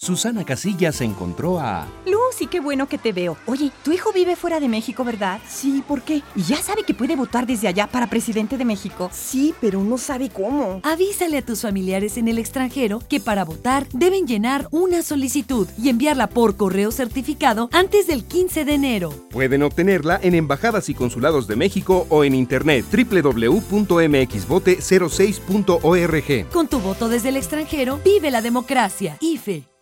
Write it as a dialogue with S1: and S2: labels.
S1: Susana Casillas encontró a...
S2: Lucy, qué bueno que te veo. Oye, tu hijo vive fuera de México, ¿verdad?
S3: Sí, ¿por qué?
S2: ¿Y ya sabe que puede votar desde allá para presidente de México?
S3: Sí, pero no sabe cómo.
S4: Avísale a tus familiares en el extranjero que para votar deben llenar una solicitud y enviarla por correo certificado antes del 15 de enero.
S1: Pueden obtenerla en embajadas y consulados de México o en internet www.mxvote06.org.
S4: Con tu voto desde el extranjero, vive la democracia. IFE.